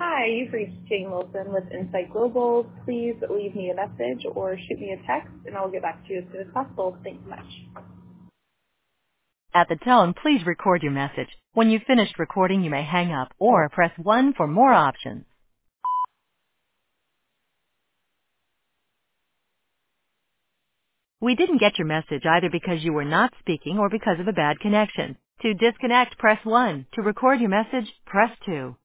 Hi, you've reached Jane Wilson with Insight Global. Please leave me a message or shoot me a text, and I'll get back to you as soon as possible. Thanks so much. At the tone, please record your message. When you've finished recording, you may hang up or press 1 for more options. We didn't get your message either because you were not speaking or because of a bad connection. To disconnect, press 1. To record your message, press 2.